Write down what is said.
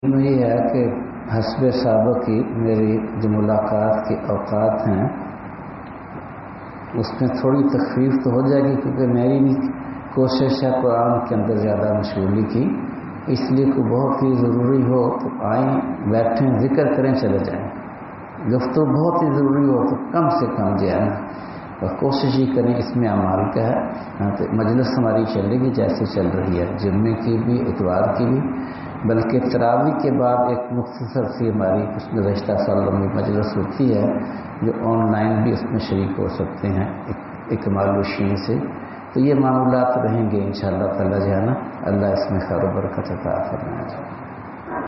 में ये है कि हस्ब साहब की मेरी जो मुलाकात के औकात हैं उसमें थोड़ी तखफीफ तो हो जाएगी, क्योंकि मेरी भी कोशिश है कुरान के अंदर ज़्यादा मशगूली की। इसलिए कोई बहुत ही ज़रूरी हो तो आएँ, बैठें, जिक्र करें, चले जाएं। गुफ्तगू बहुत ही ज़रूरी हो तो कम से कम जो है और कोशिश ही करें। इसमें अमाल का है तो मजलिस हमारी चलेगी जैसे चल रही है, जुम्मे की भी, इतवार की भी, बल्कि तरावी के बाद एक मुख्तसर सी हमारी कुछ गुज़श्ता सालों में मजलिस होती है जो ऑनलाइन भी उसमें शरीक हो सकते हैं इकमाल शीन से। तो ये मामूलात रहेंगे इंशाअल्लाह ताला जो है ना, अल्लाह इसमें खैर बरकत अता फरमाए।